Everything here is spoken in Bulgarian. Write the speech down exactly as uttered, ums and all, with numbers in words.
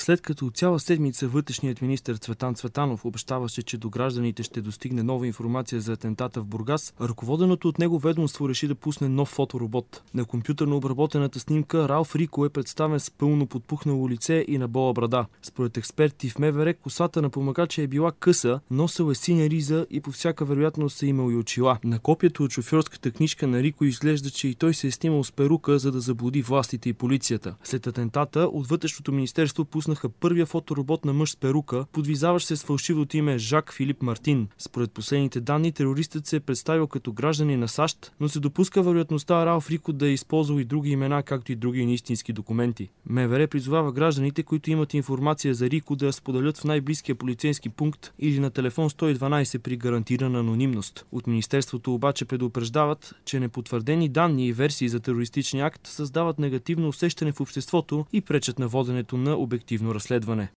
След като цяла седмица вътрешният министър Цветан Цветанов обещаваше, че до гражданите ще достигне нова информация за атентата в Бургас, ръководеното от него ведомство реши да пусне нов фоторобот. На компютърно обработената снимка Ралф Рико е представен с пълно подпухнало лице и набола брада. Според експерти в МВР, косата на помагача е била къса, носел е синя риза и по всяка вероятност е имал и очила. На копието от шофьорската книжка на Рико изглежда, че и той се е снимал с перука, за да заблуди властите и полицията. След атентата от вътрешното министерство пуснаха първия фоторобот на мъж с перука, подвизаващ се с фалшивото име Жак Филип Мартин. Според последните данни, терористът се е представил като гражданин на САЩ, но се допуска вероятността Ралф Рико да е използвал и други имена, както и други неистински документи. МВР призовава гражданите, които имат информация за Рико, да я споделят в най-близкия полицейски пункт или на телефон сто и дванадесет при гарантирана анонимност. От министерството обаче предупреждават, че непотвърдени данни и версии за терористичния акт създават негативно усещане в обществото и пречат на воденето на обективно разследване.